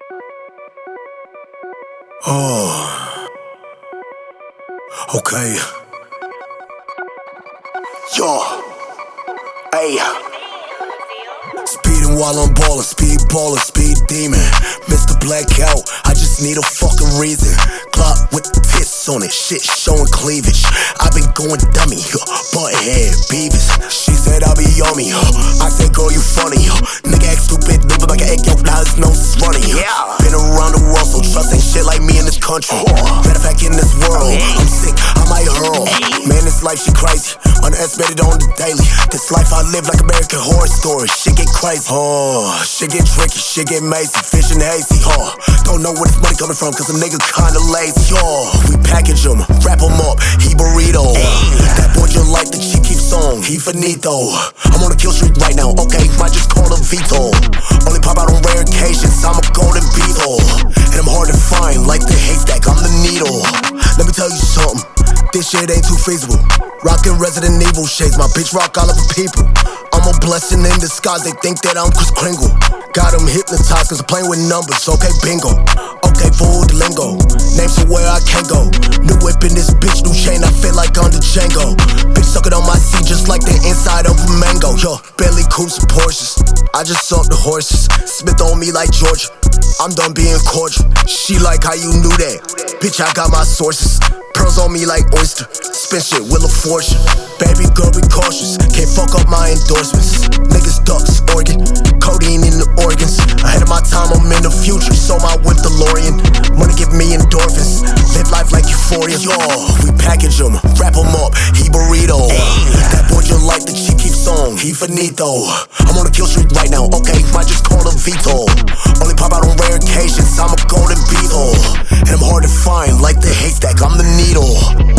Oh, okay. Yo, hey. Speeding while I'm ballin', speed baller, speed demon. Mr. Blackout, I just need a fucking reason. Glock with the tits on it, shit showing cleavage. I been going dummy, butthead, Beavis. She said I'll be on me, I said girl you funny. Nigga act stupid, moving like an egg yolk, now his nose is running. Been around the world, so trust ain't shit like me in this country. Matter of fact, in this world, I'm sick, I might hurl. Man, this life shit crazy, underestimated on the daily. This life I live like American Horror Story, shit get crazy. Shit get tricky, shit get mazy, fish and hazy. Don't know where this money coming from, cause a nigga kinda lazy. We package him, wrap him up, he burrito. That boy just like the chick keeps on, he finito. I'm on the kill streak right now, okay, might just call him Vito. Only pop out on rare occasions, I'm a golden beetle. And I'm hard to find, like the haystack, I'm the needle. Let me tell you something, this shit ain't too feasible. Rockin' Resident Evil shades, my bitch rock all over people. I'm a blessing in disguise, they think that I'm Chris Kringle. Got them hypnotized cause I'm playing with numbers, okay bingo. Okay, full the lingo, names for where I can't go. New whip in this bitch, new chain, I feel like on the Django. Bitch suckin' on my seat just like the inside of a mango. Yo, Bentley coupes and Porsches, I just suck the horses. Smith on me like Georgia, I'm done being cordial. She like how you knew that, bitch I got my sources. Pearls on me like oyster, spin shit with a fortune. Baby girl be cautious, can't fuck up my endorsements. Niggas ducks, organ, codeine in the organs. Ahead of my time, I'm in the future, so my whip DeLorean. Money give me endorphins, live life like euphoria. Yo, we package him, wrap him up, he burrito. That boy just like the chick keeps on, he finito. I'm on the kill streak right now, okay, might just call him Vito. Only pop out on rare occasions, I'm a golden beetle. And I'm hard to find, like the haystack, I'm the needle.